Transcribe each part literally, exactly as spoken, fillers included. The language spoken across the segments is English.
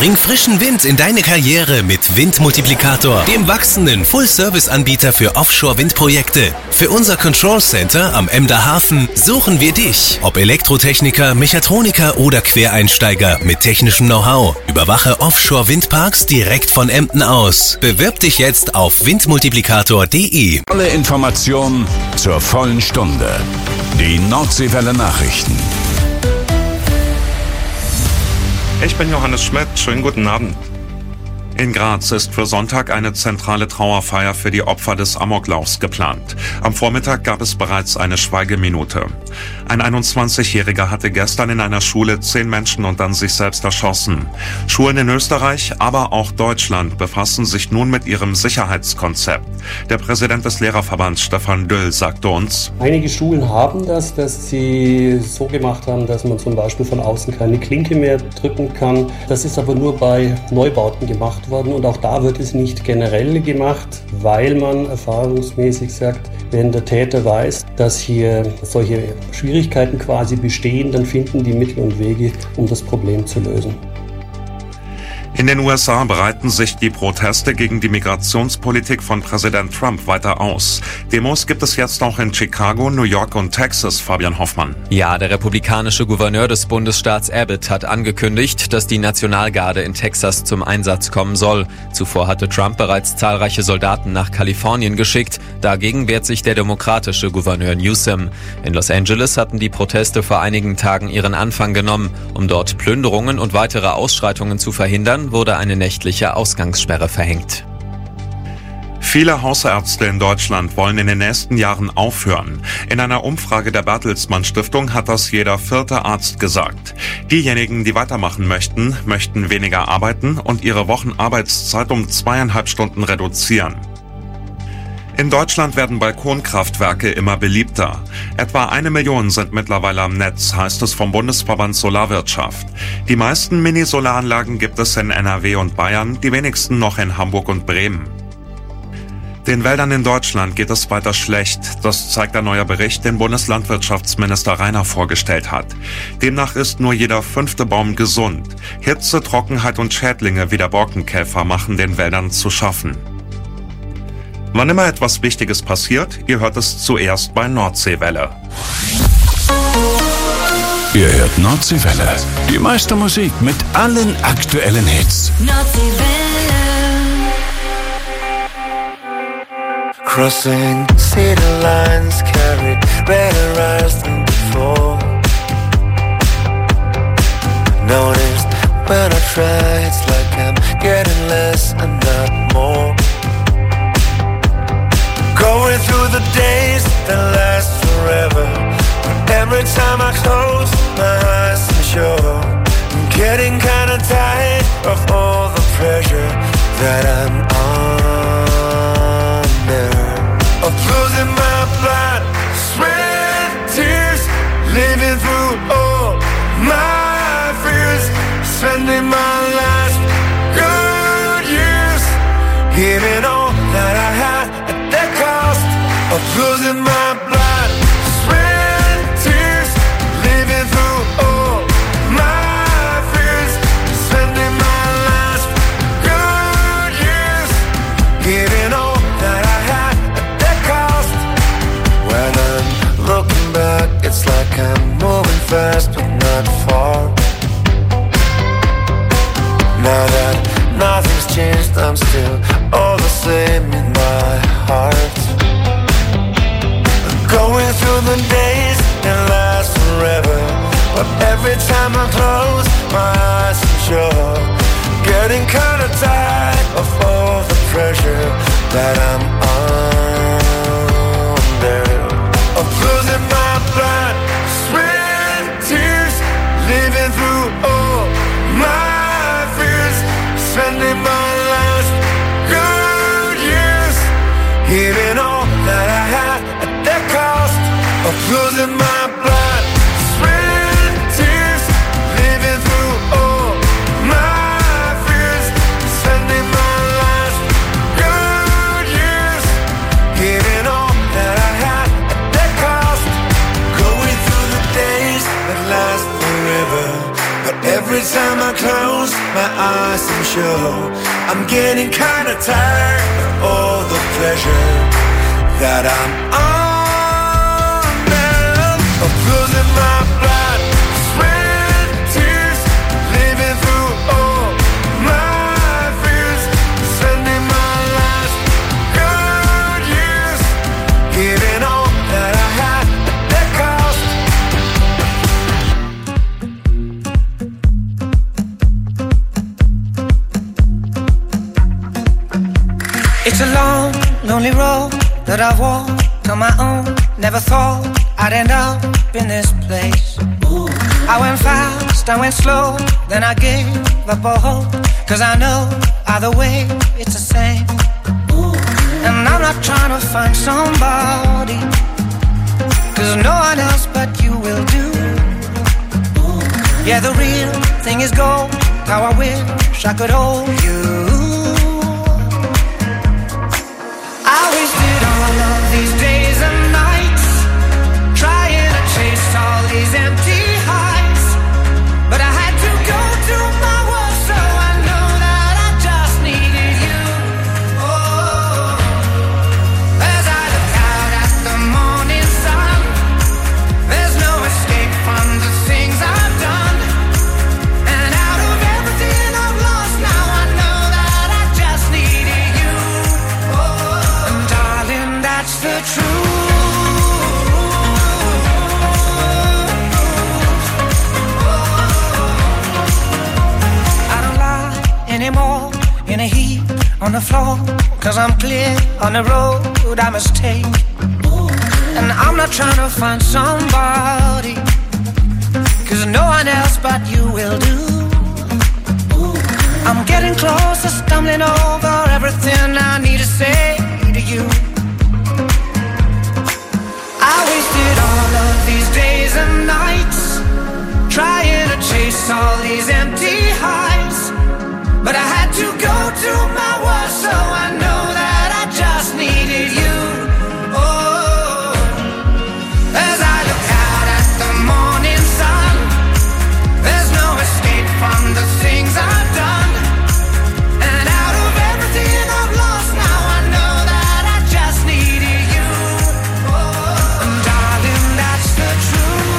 Bring frischen Wind in deine Karriere mit Windmultiplikator, dem wachsenden Full-Service-Anbieter für Offshore-Windprojekte. Für unser Control Center am Emder Hafen suchen wir dich. Ob Elektrotechniker, Mechatroniker oder Quereinsteiger mit technischem Know-how. Überwache Offshore-Windparks direkt von Emden aus. Bewirb dich jetzt auf windmultiplikator punkt de. Alle Informationen zur vollen Stunde. Die Nordseewelle Nachrichten. Ich bin Johannes Schmidt. Schönen guten Abend. In Graz ist für Sonntag eine zentrale Trauerfeier für die Opfer des Amoklaufs geplant. Am Vormittag gab es bereits eine Schweigeminute. Ein einundzwanzigjähriger hatte gestern in einer Schule zehn Menschen und dann sich selbst erschossen. Schulen in Österreich, aber auch Deutschland befassen sich nun mit ihrem Sicherheitskonzept. Der Präsident des Lehrerverbands, Stefan Düll, sagte uns: Einige Schulen haben das, dass sie so gemacht haben, dass man zum Beispiel von außen keine Klinke mehr drücken kann. Das ist aber nur bei Neubauten gemacht worden und auch da wird es nicht generell gemacht, weil man erfahrungsmäßig sagt, wenn der Täter weiß, dass hier solche Schwierigkeiten quasi bestehen, dann finden die Mittel und Wege, um das Problem zu lösen. In den U S A breiten sich die Proteste gegen die Migrationspolitik von Präsident Trump weiter aus. Demos gibt es jetzt auch in Chicago, New York und Texas, Fabian Hoffmann. Ja, der republikanische Gouverneur des Bundesstaats Abbott hat angekündigt, dass die Nationalgarde in Texas zum Einsatz kommen soll. Zuvor hatte Trump bereits zahlreiche Soldaten nach Kalifornien geschickt. Dagegen wehrt sich der demokratische Gouverneur Newsom. In Los Angeles hatten die Proteste vor einigen Tagen ihren Anfang genommen. Um dort Plünderungen und weitere Ausschreitungen zu verhindern, wurde eine nächtliche Ausgangssperre verhängt. Viele Hausärzte in Deutschland wollen in den nächsten Jahren aufhören. In einer Umfrage der Bertelsmann Stiftung hat das jeder vierte Arzt gesagt. Diejenigen, die weitermachen möchten, möchten weniger arbeiten und ihre Wochenarbeitszeit um zweieinhalb Stunden reduzieren. In Deutschland werden Balkonkraftwerke immer beliebter. Etwa eine Million sind mittlerweile am Netz, heißt es vom Bundesverband Solarwirtschaft. Die meisten Mini-Solaranlagen gibt es in N R W und Bayern, die wenigsten noch in Hamburg und Bremen. Den Wäldern in Deutschland geht es weiter schlecht. Das zeigt ein neuer Bericht, den Bundeslandwirtschaftsminister Rainer vorgestellt hat. Demnach ist nur jeder fünfte Baum gesund. Hitze, Trockenheit und Schädlinge wie der Borkenkäfer machen den Wäldern zu schaffen. Wann immer etwas Wichtiges passiert, ihr hört es zuerst bei Nordseewelle. Ihr hört Nordseewelle. Die meiste Musik mit allen aktuellen Hits. Nordseewelle. Crossing city lines, carry redder eyes than before. Noticed when I try, it's like I'm getting less and not more. Going through the days that last forever. But every time I close my eyes, I'm sure I'm getting kinda tired of all the pressure that I'm under. Of losing my blood, sweat and tears, living through all my fears, spending my last good years, giving all that I had at the cost of losing my blood, sweat and tears, living through all my fears, spending my last good years, giving all that I had at the cost. When I'm looking back, it's like I'm moving fast but not far. Now that nothing's changed, I'm still all the same in my heart. Going through the days that last forever, but every time I close my eyes, I'm sure getting kinda tired of all the pressure that I'm under. Of losing my blood, sweat and tears, living through all my fears, spending my last good years, giving all that I had at the cost of losing my blood, sweat and tears, living through all my fears, spending my last good years. my eyes and show I'm getting kinda tired of all the pleasure that I'm on now. I'm losing my blood, sweat, tears, living through all my fears, spending my last good years, giving all that I had at their cost. It's a long, lonely road that I've walked on my own. Never thought I'd end up in this place. Ooh. I went fast, I went slow, then I gave up all hope, cause I know either way it's the same. Ooh. And I'm not trying to find somebody, cause no one else but you will do. Ooh. Yeah, the real thing is gold, how I wish I could hold you. I wasted all of these days and nights trying to chase all these empty highs, but I had to go to my worst, so I know that I just needed you. Oh, as I look out at the morning sun, there's no escape from the things I've done, and out of everything I've lost, now I know that I just needed you. Oh, and darling, that's the truth. Anymore in a heap on the floor, cause I'm clear on the road I must take. And I'm not trying to find somebody, cause no one else but you will do. I'm getting closer, stumbling over everything I need to say to you. I wasted all of these days and nights trying to chase all these empty highs, but I had to go to my worst, so I know that I just needed you. Oh, as I look out at the morning sun, there's no escape from the things I've done, and out of everything I've lost, now I know that I just needed you. Oh, and darling, that's the truth.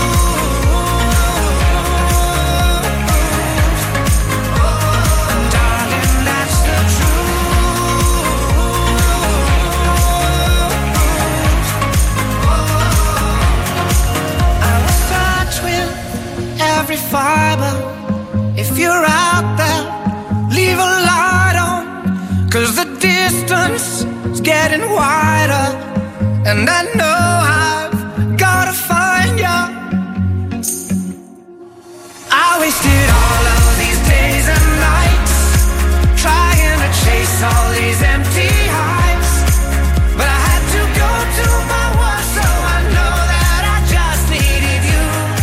Every fiber, if you're out there, leave a light on, cause the distance is getting wider, and I know I've gotta find you. I wasted all of these days and nights trying to chase all these empty highs, but I had to go to my worst, so I know that I just needed you.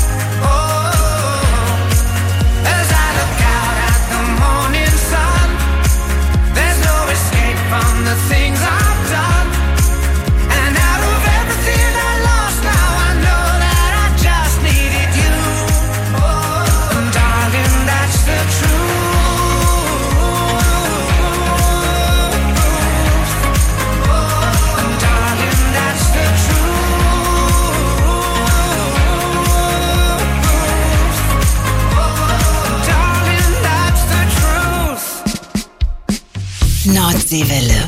From the things I've done, and out of everything I lost, now I know that I just needed you. Oh, and darling, that's the truth. Oh, and darling, that's the truth. Oh, darling, that's the truth. Nordseewelle.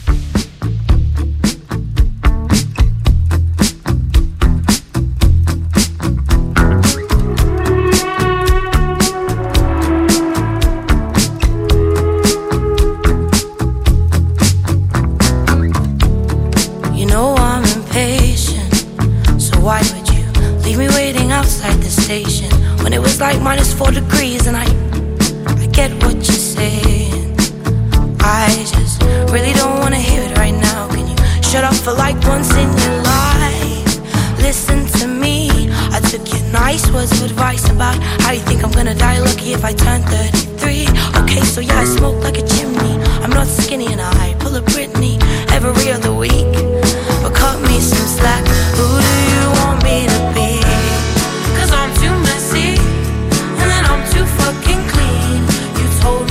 You know I'm impatient, so why would you leave me waiting outside the station when it was like minus four degrees, and I, I get what you're saying. I just really don't wanna hear it right now. Can you shut up for like once in your life? Listen to me, I took your nice words of advice about how you think I'm gonna die lucky if I turn thirty-three. Okay, so yeah, I smoke like a chimney, I'm not skinny and I pull a Britney every other week. But cut me some slack, who do you want me to be? Cause I'm too messy, and then I'm too fucking clean. You told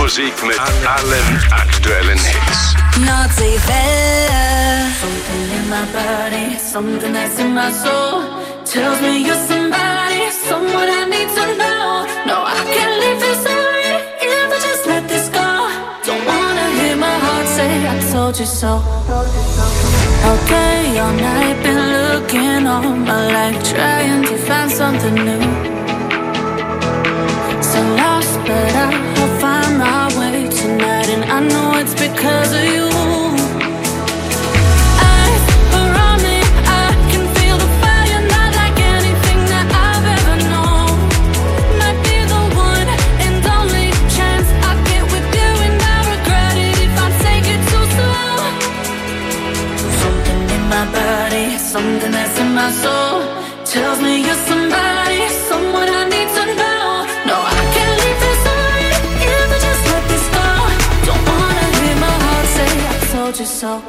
Musik mit allen aktuellen Hits. Nordseewelle. Something in my body, something that's in my soul tells me you're somebody, someone I need to know. No, I can't leave this already if I just let this go. Don't wanna hear my heart say I told you so. Okay, all night been looking all my life, trying to find something new. So lost, but I'll find my way tonight, and I know it's because of you. Eyes around me, I can feel the fire, not like anything that I've ever known. Might be the one and only chance I get with you, and I regret it if I take it too slow. Something in my body, something that's in my soul tells me you're somebody, someone I need to know. No, I can't leave this already if I just let this go. Don't wanna hear my heart say I told you so.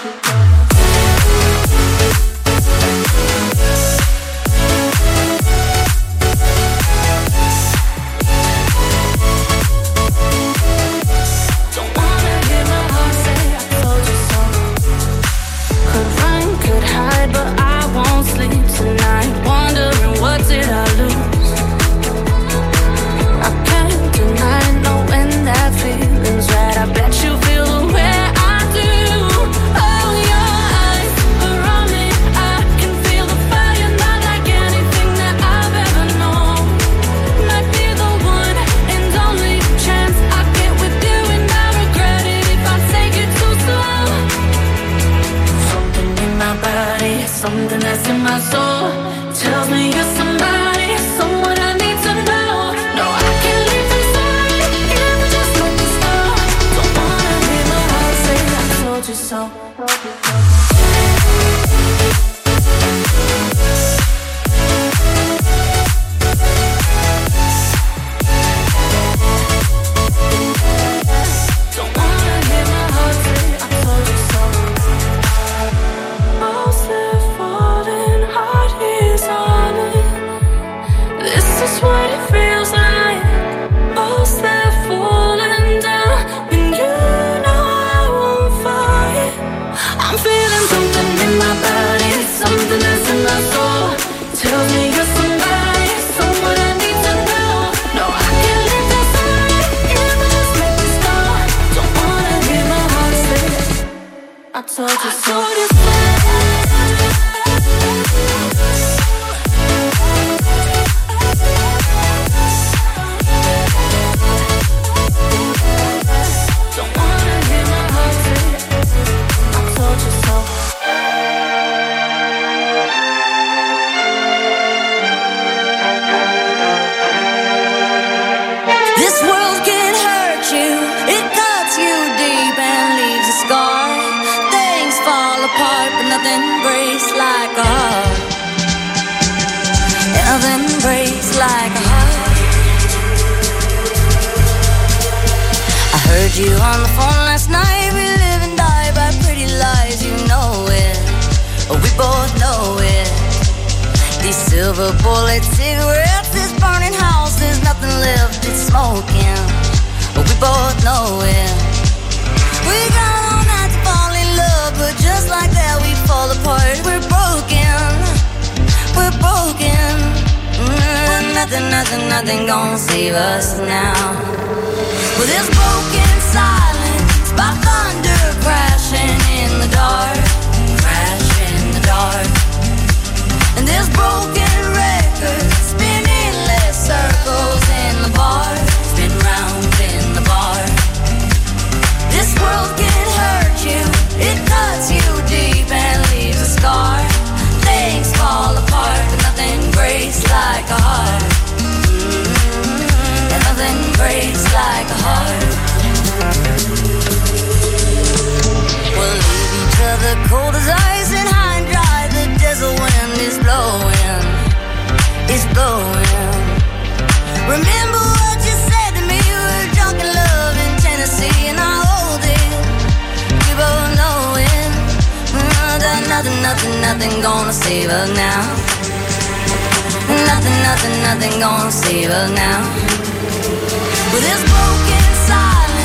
Don't wanna hear my heart say I told you so. Could run, could hide, but I won't sleep tonight, wondering what did I lose. I can't deny knowing that feeling's right. I bet you feel the way I do. Oh, your eyes around me, I can feel the fire, not like anything that I've ever known. Might be the one and only chance I get with you, and I regret it if I take it too slow. Something in my body, something that's in my soul tells me you're somebody, someone I need to know. No, I can't leave this already if I just let this go. Don't wanna hear my heart say I told you so. Don't wanna hear my heart say I told you so. Walls that falling, heart is on it. This is what it feels like. Walls that falling down, and you know I won't fight. I'm feeling something in my body, something that's in my soul tells me you're somebody, someone I need to know. No, I can't let this already if I just let this go. Don't wanna hear my heart say I told you so. Don't wanna hear my heart say I told you so. This world can hurt you, it cuts you deep and leaves a scar. Things fall apart, but nothing breaks like a heart. And nothing breaks like a heart. I heard you on the phone last night. We live and die by pretty lies, you know it. We both know it. These silver bullet cigarettes, this burning house, there's nothing left, it's smoking. We both know it. We got all night to fall in love, but just like that we fall apart. We're broken, we're broken. Mm, nothing, nothing, nothing gonna save us now. Well, this broken silence by thunder crashing in the dark, crash in the dark. And this broken record spinning less circles in the bar, spin round in the bar. This world can hurt you, it cuts you deep and leaves a scar. Things fall apart, but nothing breaks like a heart. Mm-hmm. And nothing breaks like a heart. We'll leave each other cold as ice and high and dry. The desert wind is blowing, it's blowing. Remember what you said to me, we were drunk in love in Tennessee, and I hold it, we both know it. Mm, that nothing, nothing, nothing gonna save us now. Nothing, nothing, nothing gonna save us now. With this broken silence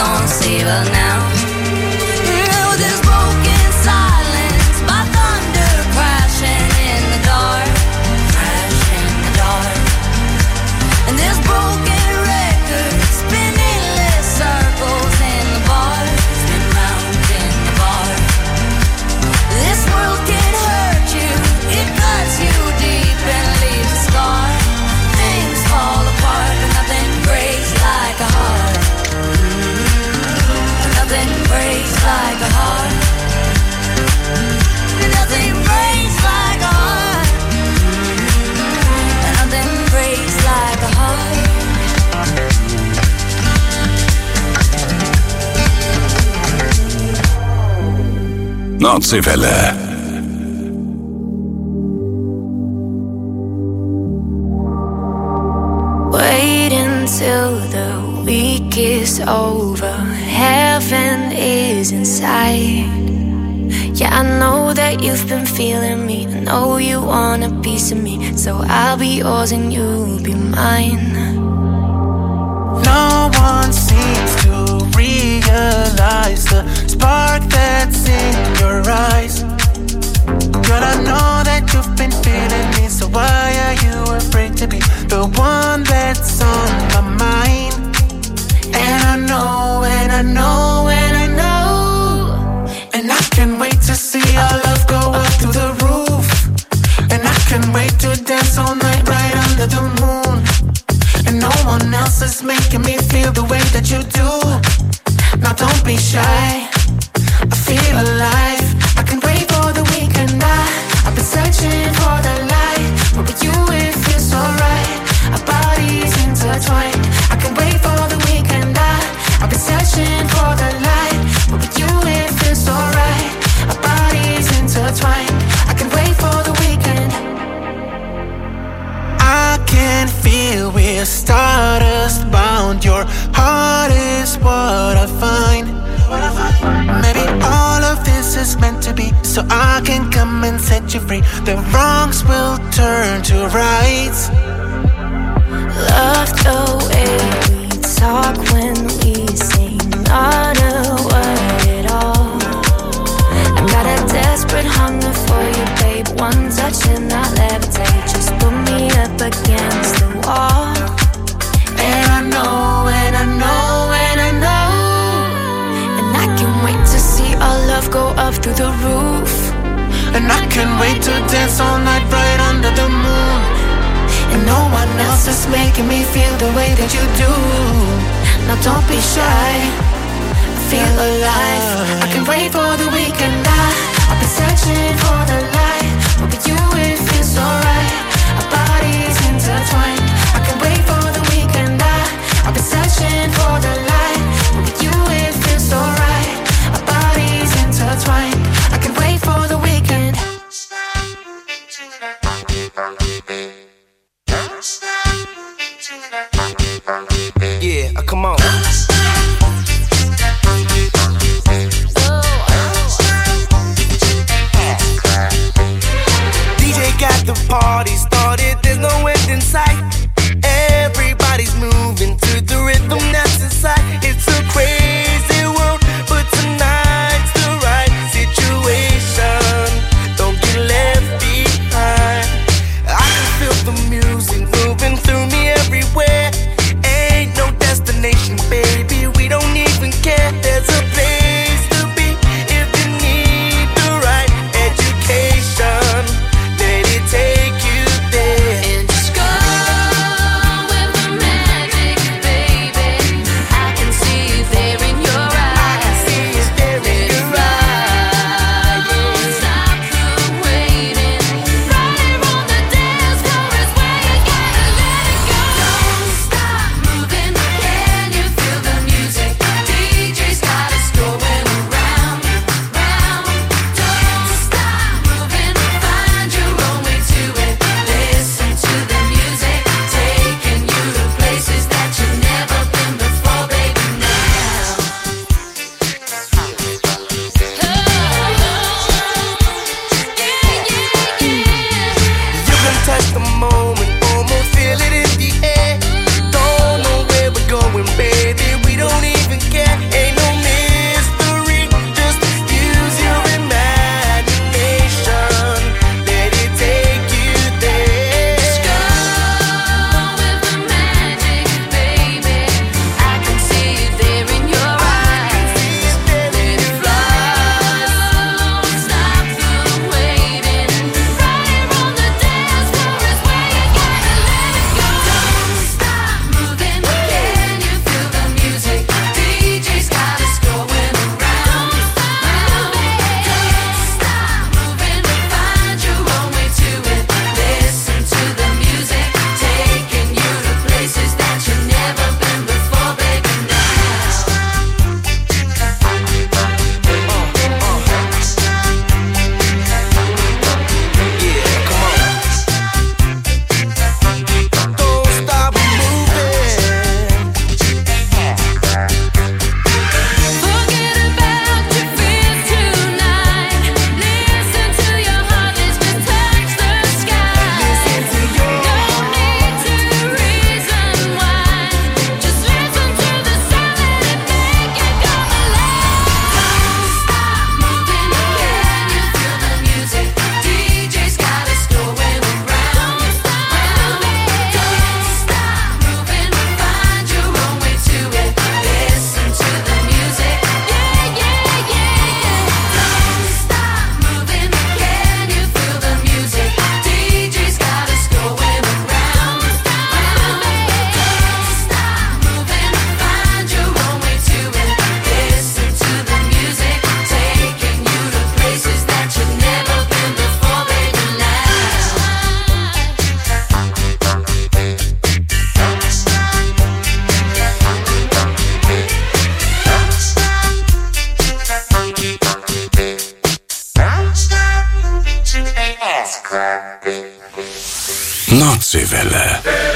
gonna save us now. Now there's broken silence by thunder crashing in the dark, crashing in the dark. And there's broken records spinning endless circles in the bar, spin round in the bar. This world can hurt you, it cuts you deep and leaves a scar. Things fall apart, but nothing breaks like a heart. Nothing breaks like a heart. Nothing breaks like a heart. Nothing breaks like a heart. Nordseewelle. Wait until the week is over. Heaven is inside. Yeah, I know that you've been feeling me. I know you want a piece of me. So I'll be yours and you'll be mine. No one seems to realize the spark that's in your eyes. Girl, I know that you've been feeling me. So why are you afraid to be the one that's on my mind? And I know, and I know, and I know. And I can't wait to see our love go up through the roof. And I can't wait to dance all night right under the moon. And no one else is making me feel the way that you do. Now don't be shy, I feel alive. I can't wait for the weekend. I, I've been searching for the light, but with you it feels alright. Our bodies intertwined. I can't wait for the weekend. I, I've been searching for the light, but with you it feels alright. Our bodies intertwined. I can't wait for the weekend. I can feel we're stardust bound. Your heart is what I find. Maybe all of this is meant to be, so I can come and set you free. The wrongs will turn to rights. Love the way we talk when we sing, not a word at all. I got a desperate hunger for you, babe. One touch and I levitate. Just put me up against the wall. And I know, and I know, and I know. And I can't wait to see our love go up through the roof. And I can't wait to dance all night right under the moon. And no one else is making me feel the way that you do. Now don't be shy, I feel alive. I can't wait for the weekend. I, I've been searching for the light, but with you it feels alright. Our bodies intertwined. I can't wait for the weekend. I, I've been searching for the light, but with you it feels alright. Our bodies intertwined. I can't wait for the weekend. Yeah, uh, come on. D J got the party started, there's no end in sight. Everybody's moving to the rhythm that's inside. It's a crazy world, but tonight's the right situation. Don't get left behind. I can feel the music moving through me everywhere. Ain't no destination, baby, we don't even care. There's a place to be if you need the right education. Let it take you Nordseewelle.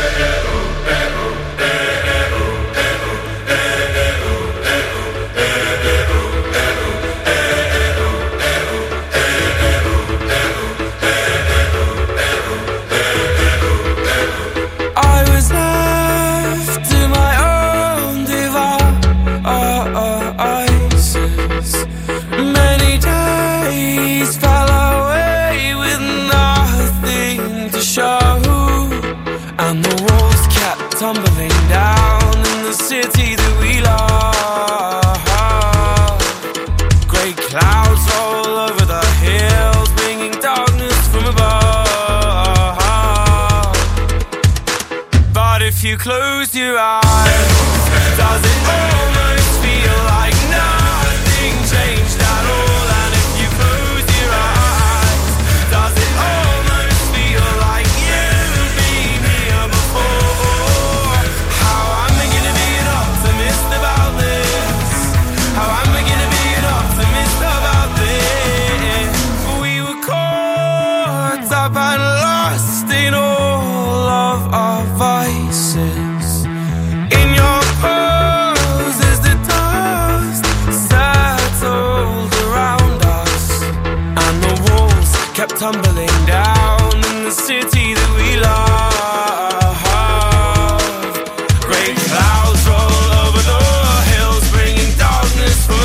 Tumbling down in the city that we love. Great clouds all over the hills, bringing darkness from above. But if you close your eyes, does it almost feel like nothing changed at all? And if you close your eyes, does it almost feel like you've been here before? And lost in all of our vices. In your pose as the dust settled around us, and the walls kept tumbling down in the city that we love. Great clouds roll over the hills, bringing darkness from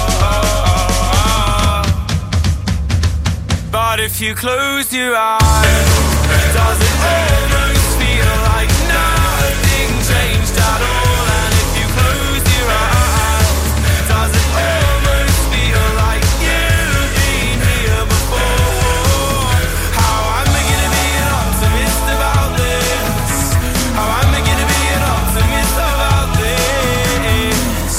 above. But if you close your eyes, does it almost feel like nothing changed at all? And if you close your eyes, does it almost feel like you've been here before? How am I gonna be an optimist about this? How am I gonna be an optimist about this?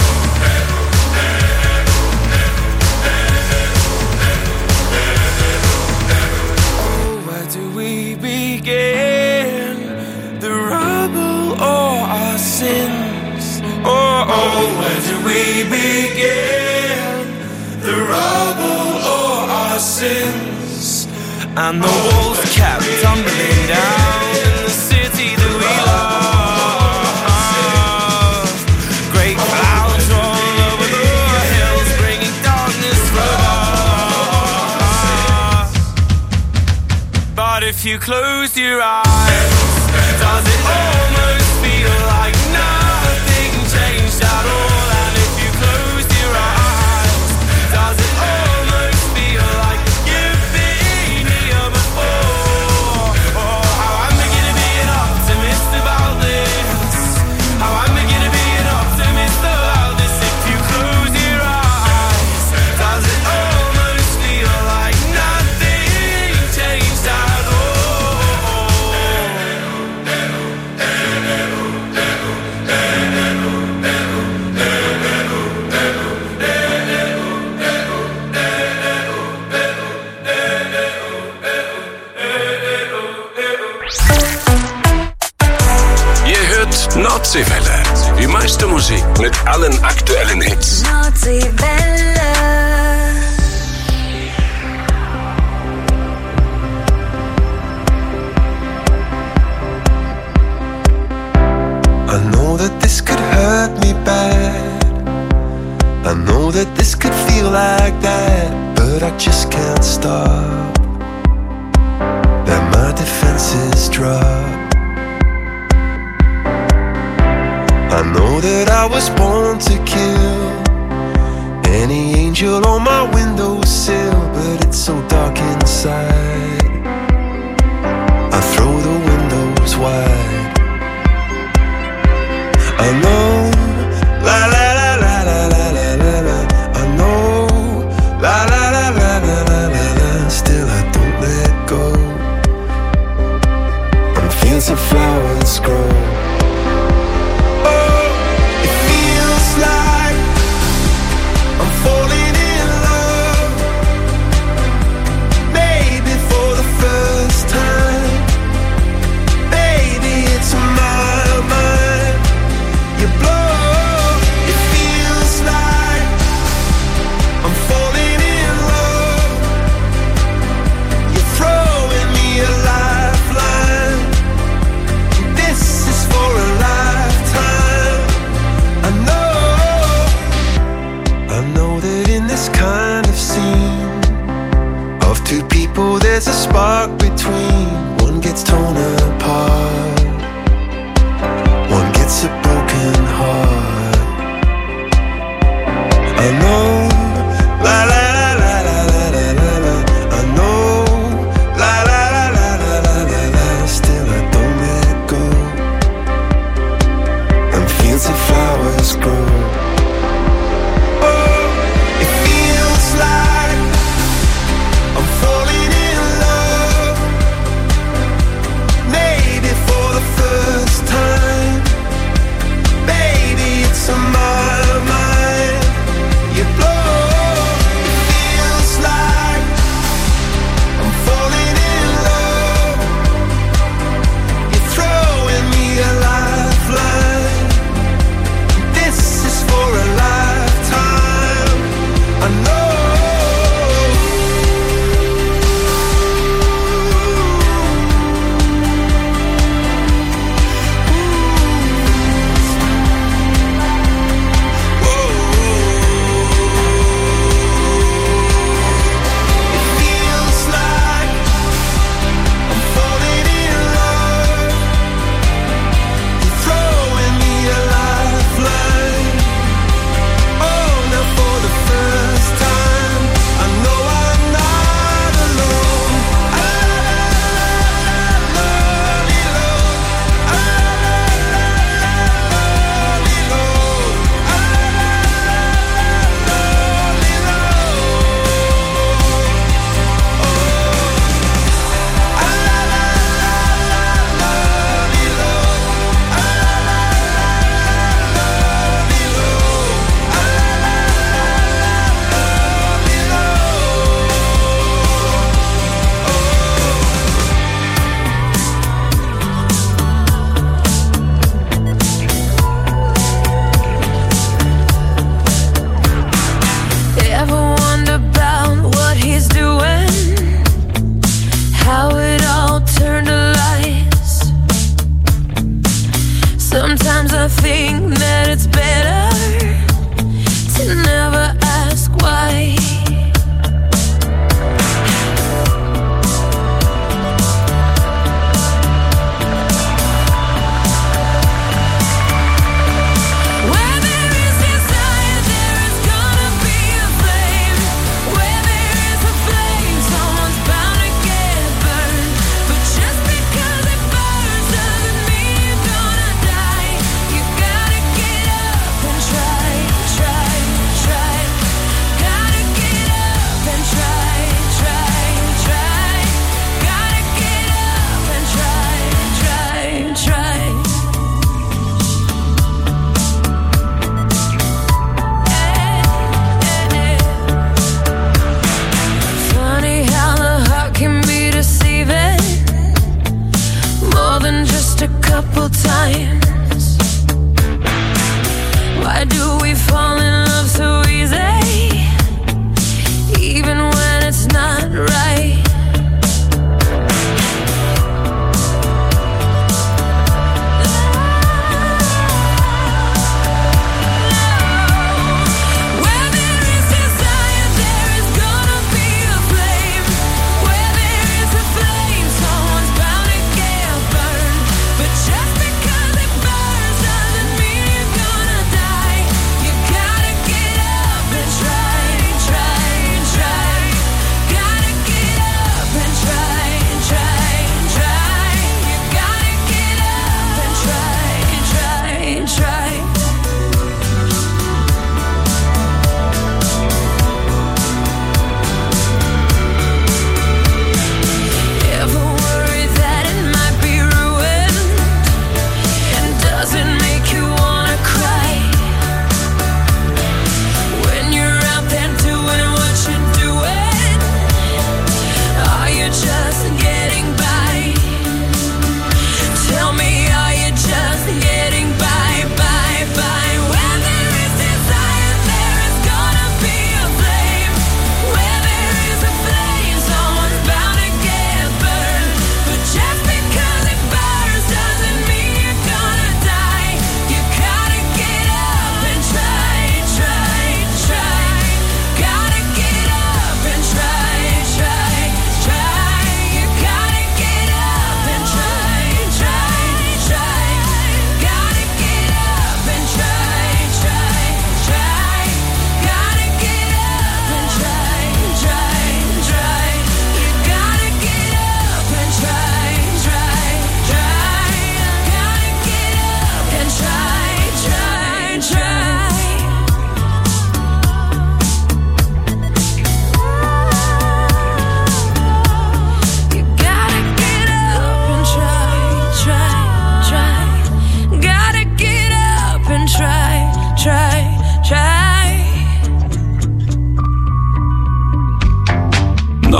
Oh, where do we begin? The rubble or our sins? Oh, oh, where do we begin? The rubble or our sins? And the walls kept tumbling down in the city that we love. Great clouds roll over the hills, bringing darkness from above. But if you close your eyes, does it almost feel like nothing changed at all? And if you close your eyes, does it almost feel like you've been here before? Oh, how am I gonna be an optimist about this? How am I gonna be an optimist about this? If you close your eyes, does it almost feel like nothing changed at all? Nordseewelle. Die meiste Musik mit allen aktuellen Hits. Nordseewelle. I know that this could hurt me bad. I know that this could feel like that, but I just can't stop. Let my defenses drop. I know that I was born to kill any angel on my windowsill, but it's so dark inside. I throw the windows wide. I know, la la la la la la la la la. I know, la la la la la la la la. Still I don't let go. And fields of flowers grow. Like I'm falling in love. Of two people there's a spark between. One gets torn apart, one gets a broken heart. I know, la la la la la la la la. I know, la la la la la la la la. Still I don't let go, and fields of flowers grow. Oh, it feels like I'm falling in love, maybe for the first time. Baby, it's on my mind. You blow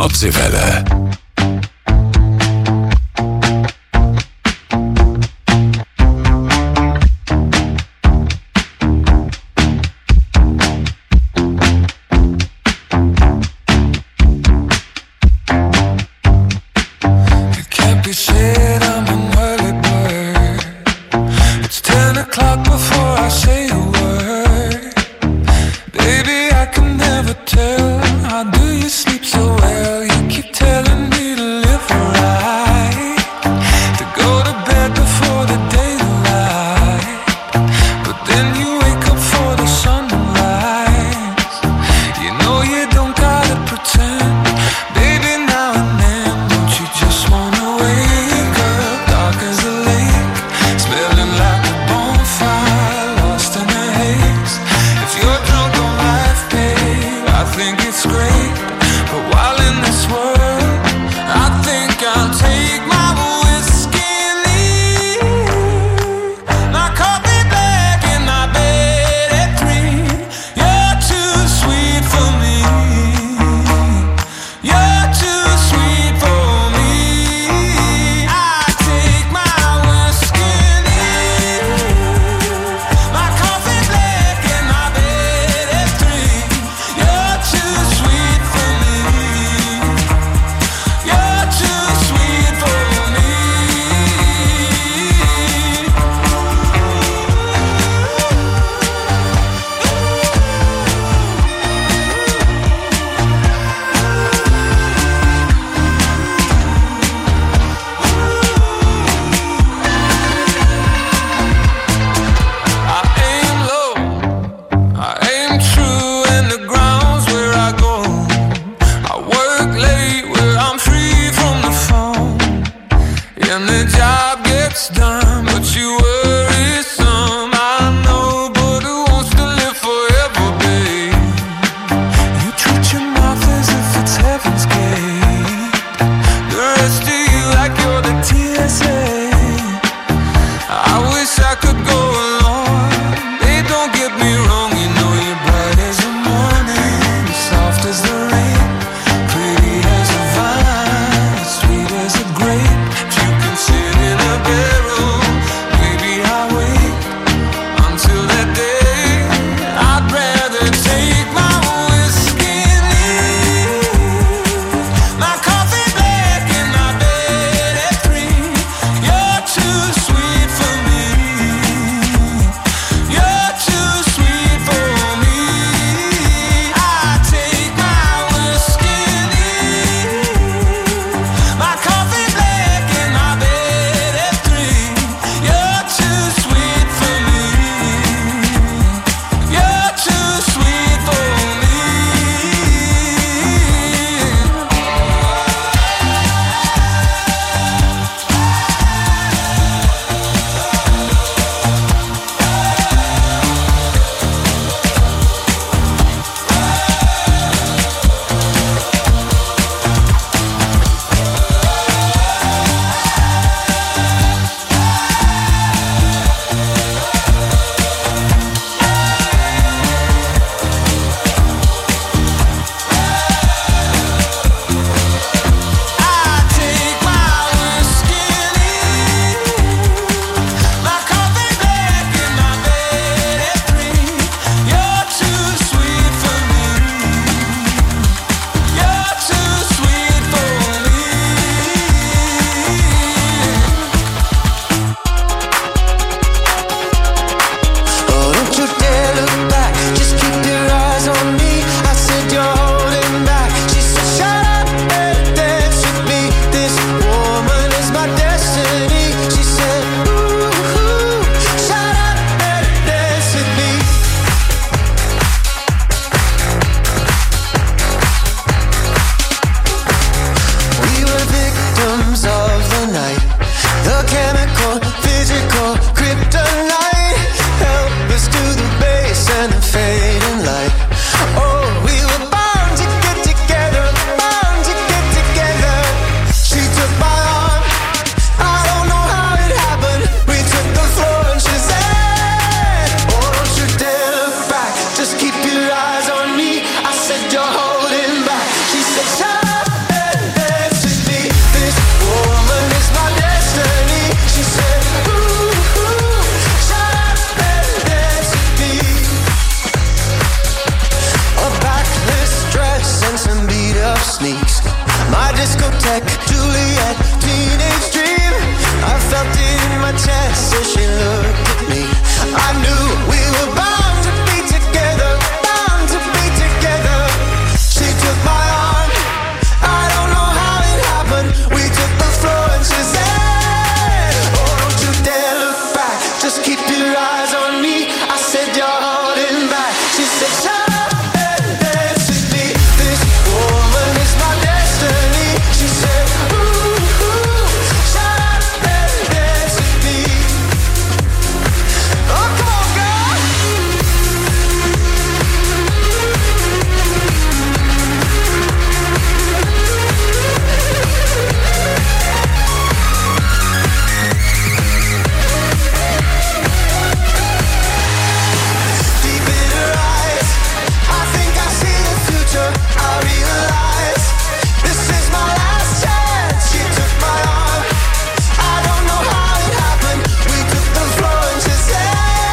Nordseewelle. Baby, now and then, don't you just wanna wake up? discotheque, Juliet, teenage dream. I felt it in my chest, so she looked at me. I knew we were bound to be together, bound to be together. She took my arm, I don't know how it happened. We took the floor and she said, oh, don't you dare look back, just keep your eyes on me. I said, you're holding back. She said, shut up and dance with me. This woman is my destiny. She said, ooh, ooh, shut up and dance with me. Oh, come on, girl. Deep in her eyes, I think I see the future. I realize this is my last chance. She took my arm, I don't know how it happened. We took the floor and she said,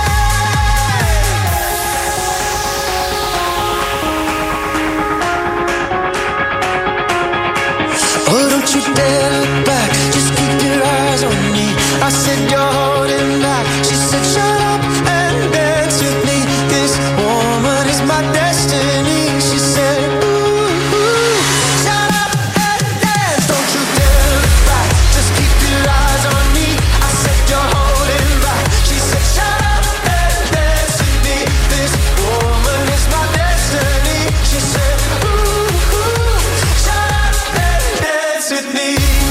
oh, don't you dare look back, just keep your eyes on me. I said, you're holding back. She said, shut up and dance with me. This woman is my destiny. She said, ooh, ooh, shut up and dance. Don't you dare look back, just keep your eyes on me. I said, you're holding back. She said, shut up and dance with me. This woman is my destiny. She said, ooh, ooh, shut up and dance with me.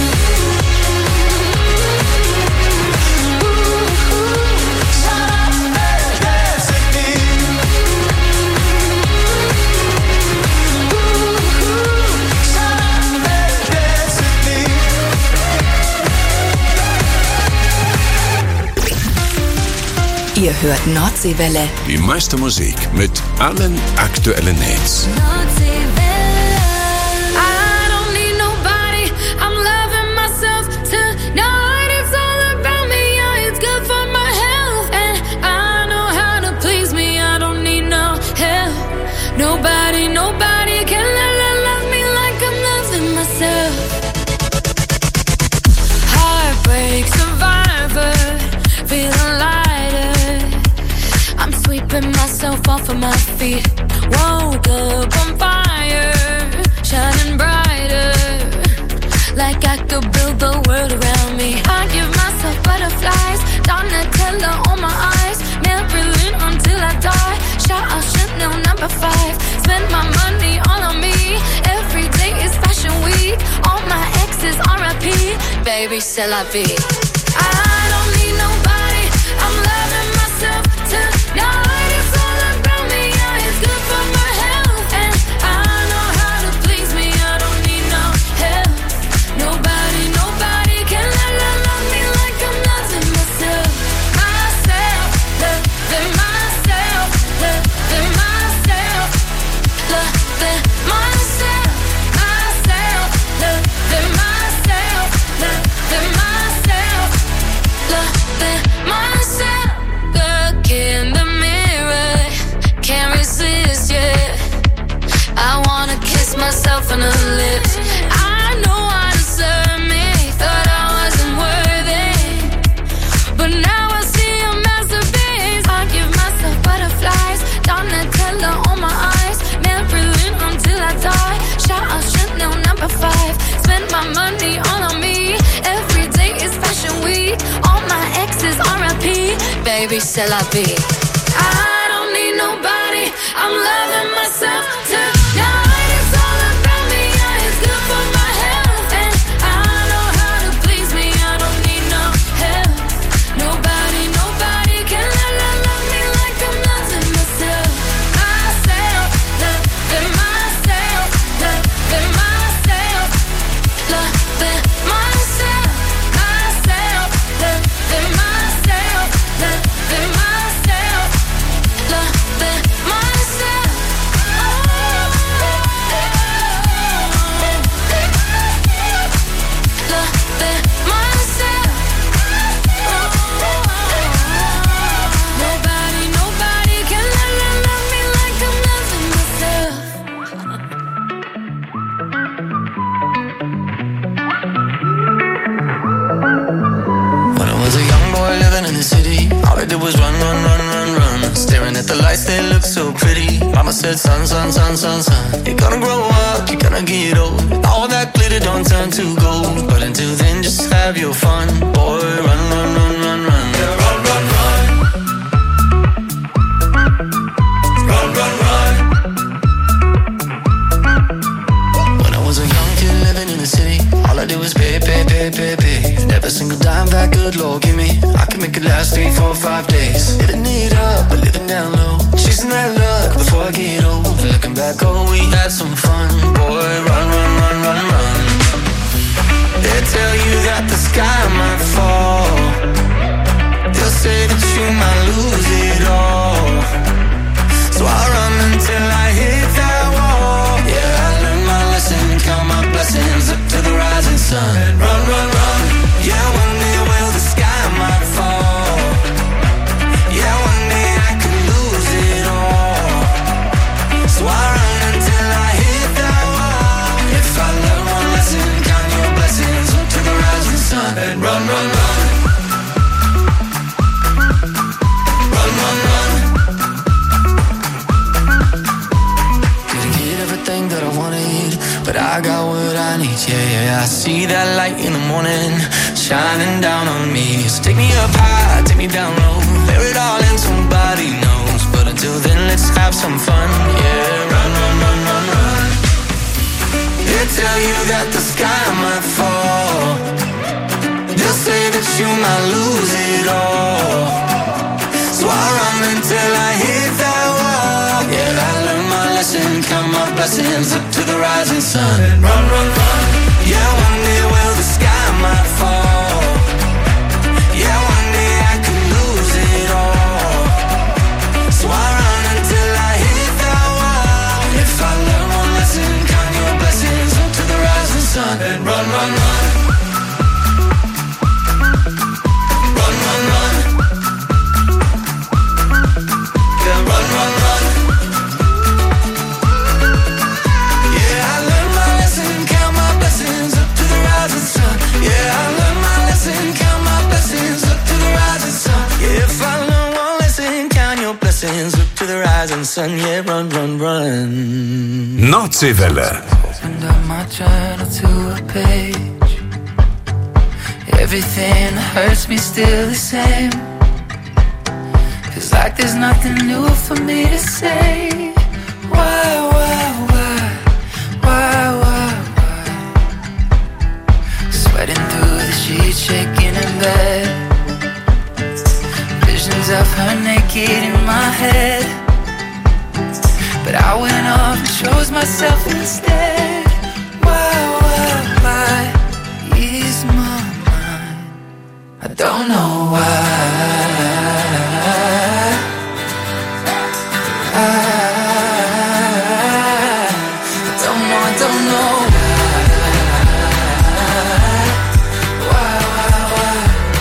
Ooh, ooh, shut up and dance with me. Ooh, ooh, shut up and dance with me. Ihr hört Nordseewelle. Die meiste Musik mit allen aktuellen Hits. I don't need nobody, I'm loving myself tonight. It's all about me, yeah, it's good for my health. And I know how to please me, I don't need no help. Nobody, nobody can love, love, love me like I'm loving myself. Heartbreak survivor, feeling lighter. I'm sweeping myself off of my feet. Woke up on fire, shining brighter. Like I could build the world around me. I give myself butterflies, Donatella on my eyes. Marilyn until I die. Shout out Chanel number five. Spend my money all on me. Every day is fashion week. All my exes R I P. Baby, c'est la vie. I don't need nobody, I'm loving myself tonight. It's all about me, yeah, it's good for my health. And I know how to please me, I don't need no help. Nobody, nobody can love, love, love me like I'm loving myself. Myself, loving myself, loving myself, loving myself, myself, loving myself, loving myself, loving myself. Look in the mirror, can't resist, yeah. I wanna kiss myself on the lips. I know I deserve me, thought I wasn't worthy, but now I see a masterpiece. I give myself butterflies, Donatella on my eyes. Marilyn until I die. Shout out Chanel number five. Spend my money all on me. Every day is fashion week. All my exes R I P. Baby, c'est la vie. I don't need nobody, I'm loving myself tonight. It's all about me, yeah, it's good for my health. And I know how to please me, I don't need no help. Nobody, nobody can love, love, love me like I'm loving myself. Myself, loving myself, loving myself, loving myself, myself, loving myself, loving myself, loving myself. Oh. so pretty. Mama said, son, son, son, son, son, you're gonna grow up, you're gonna get old. All that glitter don't turn to gold. But until then, just have your fun. Boy, run, run, run, run, run. Yeah, run, run, run. Run, run, run. When I was a young kid living in the city, all I did was pay, pay, pay, pay, pay. Never single dime that good Lord give me. I can make it last three, four, five days. Living it up, but living down low. Chasing that luck before I get old. Looking back, oh, we had some fun. Boy, run, run, run, run, run. They tell you that the sky might fall. They'll say that you might lose it all. So I run until I hit that wall. Yeah, I learned my lesson, count my blessings up to the rising sun. And run, run, run. Yeah, one day will the sky might fall. Yeah, one day I could lose it all. So I run until I hit that wall. If I learn one lesson, count your blessings up to the rising sun. And run, run, run. Run, run, run. Didn't get everything that I wanted, but I got what I need, yeah, yeah. I see that light in the morning, shining down on me. So take me up high, take me down low, bear it all and somebody knows. But until then, let's have some fun, yeah. Run, run, run, run, run. They tell you that the sky might fall. They'll say that you might lose it all. So I run until I hit that wall. Yeah, I learned my lesson, count my blessings up to the rising sun. And run, run, run. Yeah, one day will the sky might fall. Yeah, one day I could lose it all. So I run until I hit that wall. If I learn one lesson, count your blessings up to the rising sun. And run, run, run. Run, run, run. Yeah, run, run, run. Yeah, I learned my lesson, count my blessings up to the rising sun. Yeah, I learned my lesson, count my blessings up to the rising sun. Yeah, if I learn one lesson, count your blessings up to the rising sun. Yeah, run, run, run. Nordseewelle. Opened up my journal to a page. Everything that hurts me still the same. Feels like there's nothing new for me to say. Why, why, why, why, why, why? Sweating through the sheets, shaking in bed. Visions of her naked in my head. But I went off and chose myself instead. Why, why, why is my mind? I don't know why. I, I don't know, I don't know why. Why, why, why?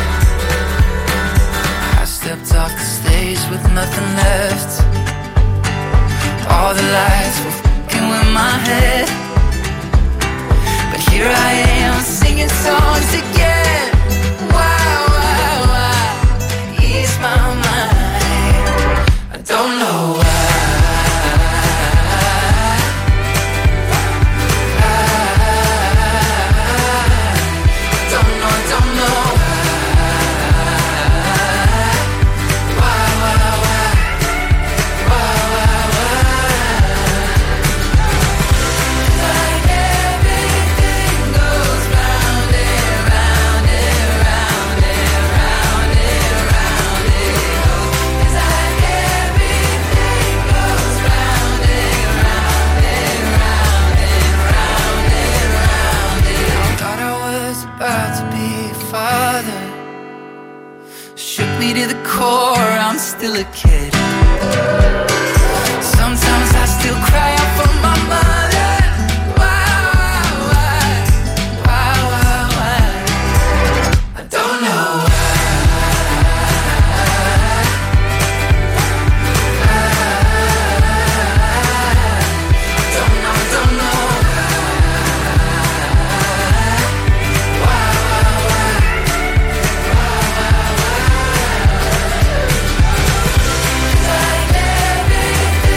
I stepped off the stage with nothing left. All the lights were f***ing with my head. But here I am singing songs again. Why, why, why ease my mind? I don't know why. I don't know, I don't know why, why, why, why, why, why? Like everything goes round and round and round and round and round it goes. It's like everything goes round and round and round and round and round it. I thought I was about to be a father. Shook me to the core, I'm still a kid. Sometimes I still cry out for my mother. Why, why, why, why, why? I don't know why. I don't know, I don't know why, why, why, why, why, why? Like everything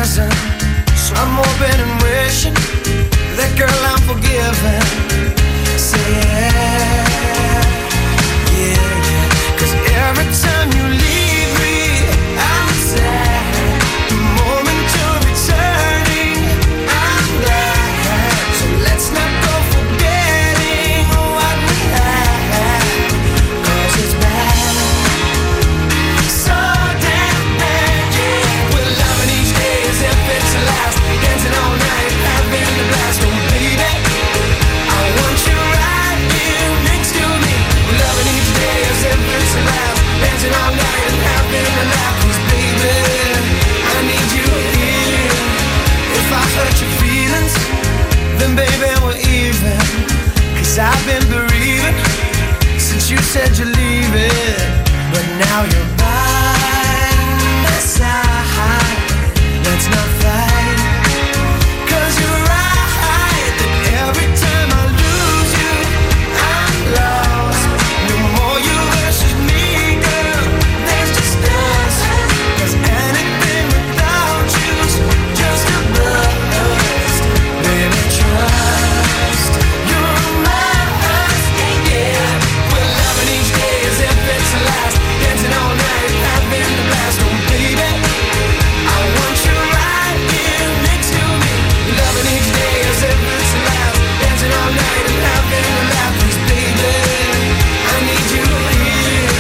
doesn't. So I'm hoping and wishing that girl I'm forgiven. Say yeah, yeah, yeah. Cause every time you leave me, I'm sad. The moment you're returning, I'm glad. So let's not go forgetting what we had. Cause it's bad, so damn bad, yeah. We're loving each day as if it's the last. Dancing all night, having the blast. Oh baby, I want you right here next to me. We're loving each day as if it's the last. Dancing all night and having a laugh. Cause baby, I need you here. If I hurt your feelings, then baby we're even. Cause I've been bereaving since you said you're leaving. But now you're by my side. Let's not fight. Cause you're right that every time I lose you, I'm lost. No more you versus me, girl. There's just us. Cause anything without you's just a bust. Baby, trust. You're mine, yeah. We're loving each day as if it's the last. Dancing all night, having the blast. Oh baby, I want you right here next to me. Loving each day as if it's the last. Dancing all night and having a laugh. Cause baby, I need you here.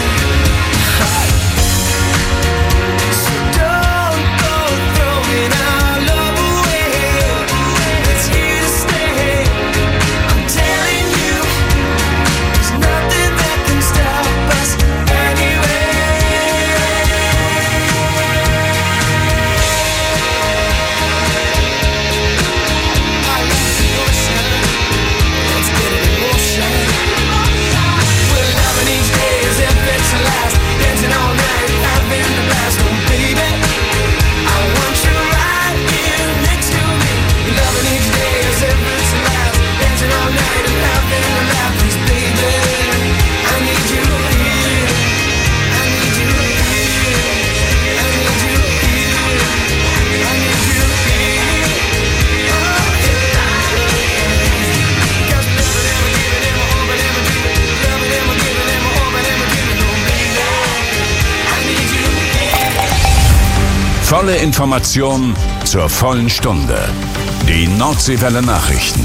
So don't go throwing our love away. It's here to stay. I'm telling you, there's nothing that can stop us anyway. I love the ocean. Let's get it in motion. We're loving each day as if it's the last. Dancing all night, having the blast. Oh baby, I want you right here next to me. Loving each day as if it's the last. Dancing all night and having a laugh. Cause baby, I need you here. I need you here. I need you here. I need you here. Oh yeah. Got me loving and we're giving and we're hoping and we're dreaming. Loving and we're giving and we're hoping and we're dreaming. Oh baby, I need you here. Volle Information zur vollen Stunde. Die Nordseewelle Nachrichten.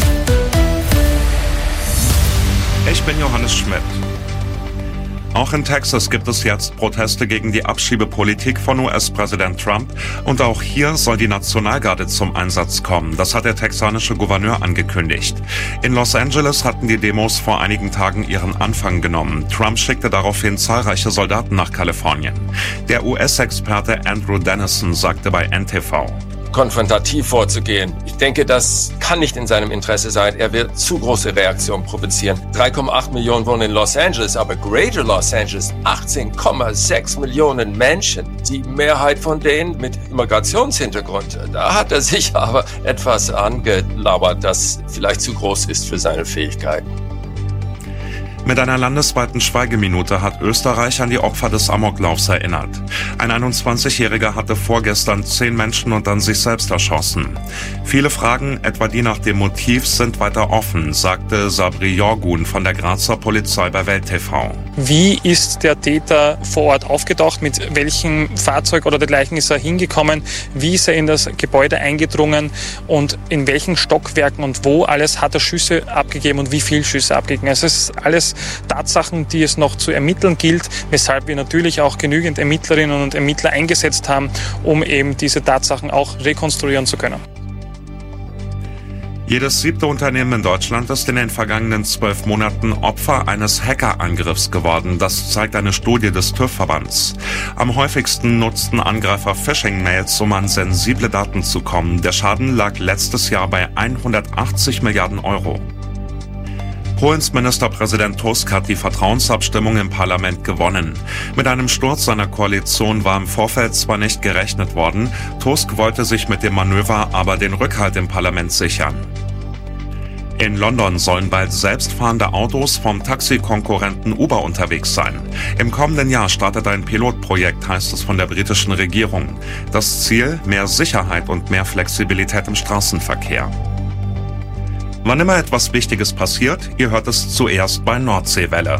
Ich bin Johannes Schmidt. Auch in Texas gibt es jetzt Proteste gegen die Abschiebepolitik von U S-Präsident Trump und auch hier soll die Nationalgarde zum Einsatz kommen. Das hat der texanische Gouverneur angekündigt. In Los Angeles hatten die Demos vor einigen Tagen ihren Anfang genommen. Trump schickte daraufhin zahlreiche Soldaten nach Kalifornien. Der U S-Experte Andrew Dennison sagte bei N T V: konfrontativ vorzugehen. Ich denke, das kann nicht in seinem Interesse sein. Er wird zu große Reaktionen provozieren. drei Komma acht Millionen wohnen in Los Angeles, aber Greater Los Angeles, achtzehn Komma sechs Millionen Menschen. Die Mehrheit von denen mit Immigrationshintergrund. Da hat er sich aber etwas angelabert, das vielleicht zu groß ist für seine Fähigkeiten. Mit einer landesweiten Schweigeminute hat Österreich an die Opfer des Amoklaufs erinnert. Ein einundzwanzigjähriger hatte vorgestern zehn Menschen und dann sich selbst erschossen. Viele Fragen, etwa die nach dem Motiv, sind weiter offen, sagte Sabri Jorgun von der Grazer Polizei bei Welt T V. Wie ist der Täter vor Ort aufgetaucht? Mit welchem Fahrzeug oder dergleichen ist er hingekommen? Wie ist er in das Gebäude eingedrungen? Und in welchen Stockwerken und wo alles hat er Schüsse abgegeben und wie viele Schüsse abgegeben? Also es ist alles Tatsachen, die es noch zu ermitteln gilt, weshalb wir natürlich auch genügend Ermittlerinnen und Ermittler eingesetzt haben, um eben diese Tatsachen auch rekonstruieren zu können. Jedes siebte Unternehmen in Deutschland ist in den vergangenen zwölf Monaten Opfer eines Hackerangriffs geworden. Das zeigt eine Studie des TÜV-Verbands. Am häufigsten nutzten Angreifer Phishing-Mails, um an sensible Daten zu kommen. Der Schaden lag letztes Jahr bei hundertachtzig Milliarden Euro. Polens Ministerpräsident Tusk hat die Vertrauensabstimmung im Parlament gewonnen. Mit einem Sturz seiner Koalition war im Vorfeld zwar nicht gerechnet worden, Tusk wollte sich mit dem Manöver aber den Rückhalt im Parlament sichern. In London sollen bald selbstfahrende Autos vom Taxikonkurrenten Uber unterwegs sein. Im kommenden Jahr startet ein Pilotprojekt, heißt es von der britischen Regierung. Das Ziel: mehr Sicherheit und mehr Flexibilität im Straßenverkehr. Wann immer etwas Wichtiges passiert, ihr hört es zuerst bei Nordseewelle.